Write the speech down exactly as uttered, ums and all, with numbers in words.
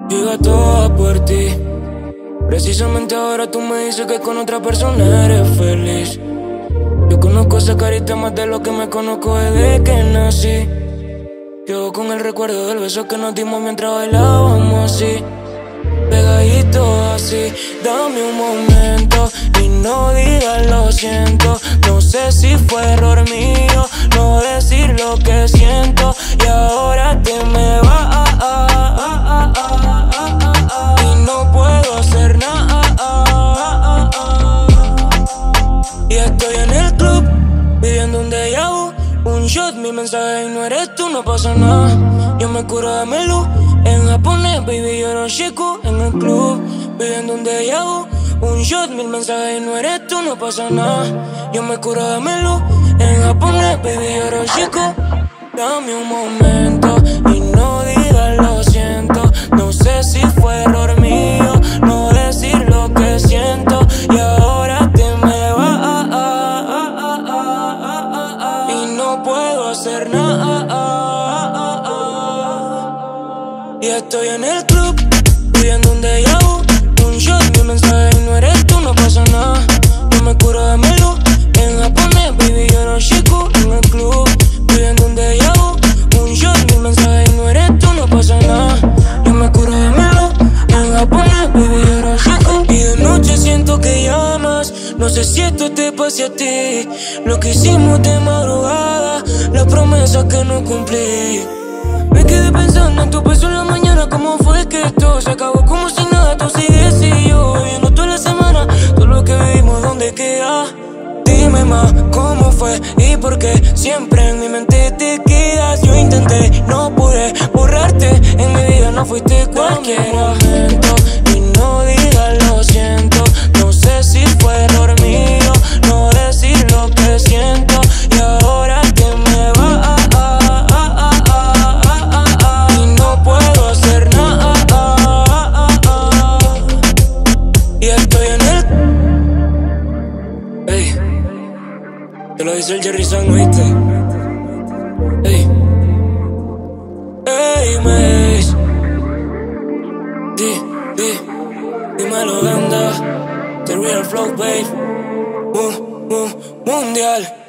Yo iba todo por ti. Precisamente ahora tú me dices que con otra persona eres feliz. Yo conozco esa carita más de lo que me conozco desde que nací. Yo con el recuerdo del beso que nos dimos mientras bailábamos así, pegadito así. Dame un momento y no digas lo siento. No sé si fue error mío no decir lo que siento. Y ahora te me vas y no puedo hacer nada. Y estoy en el club viviendo un déjà vu. Un shot, mi mensaje y no eres tú, no pasa nada. Yo me curo de melú en japonés, baby, lloro chico en el club viviendo un déjà vu. Un shot, mil mensajes y no eres tú, no pasa nada. Yo me curo de melú en japonés, baby, lloro chico. Dame un momento y no digas lo siento. No sé si fue error mío no decir lo que siento. Y ahora te me vas y no puedo hacer nada. Y estoy en el club viviendo un déjà vu. Un shot, mi mensaje y no eres tú, no pasa nada. Yo me curo de melú en japonés, baby, lloro chico en el club viviendo un déjà vu. Un shot, mi mensaje y no eres tú, no pasa nada. Yo me curo de melú en japonés, baby, lloro chico. Y de noche siento que llamas. No sé si esto te pase a ti. Lo que hicimos de madrugada, la promesa que no cumplí. Me quedé pensando en tu beso en la mañana. ¿Cómo fue que esto se acabó como si nada? Tú sigues y yo viviendo toda la semana. Todo lo que vivimos, ¿dónde queda? Dime más, ¿cómo fue y por qué? Siempre en mi mente te quedas. Yo intenté, no pude borrarte. En mi vida no fuiste cualquier momento. Y no digas lo siento. No sé si fue error mío no decir lo que siento. Y ahora te me vas y no puedo hacer nada. Y estoy en el... Ey, te lo dice el Jerry Sang, ¿viste? Ey, ey, Mace. Di, di, dímelo, anda. The real flow, babe. Mu, mu, mundial.